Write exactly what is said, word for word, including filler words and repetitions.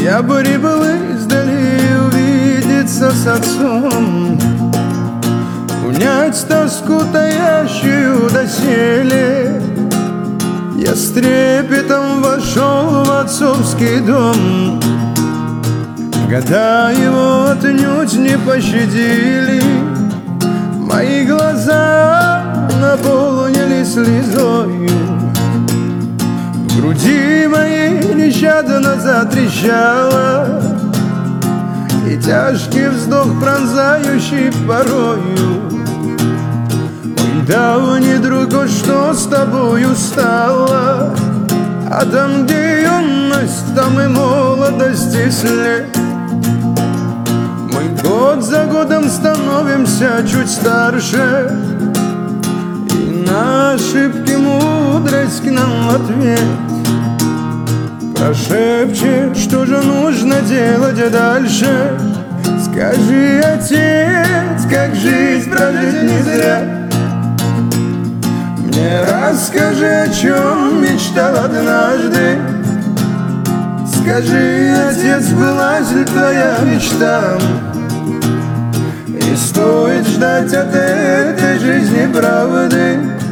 Я бы прибыл издали увидеться с отцом, унять тоску, таящую доселе. Я с трепетом вошел в отцовский дом. Года его отнюдь не пощадили. Мои глаза наполнились слезою. В груди моей нещадно затрещало, и тяжкий вздох, пронзающий порою. Мой давний друг, вот что с тобою стало? А там, где юность, там и молодость и след. Мы год за годом становимся чуть старше, и на ошибки мудрость к нам в ответ прошепчет, что же нужно делать дальше. Скажи, отец, как жизнь прожить не зря. Мне расскажи, о чем мечтал однажды. Скажи, отец, сбылась ли твоя мечта? И стоит ждать от этой жизни правды.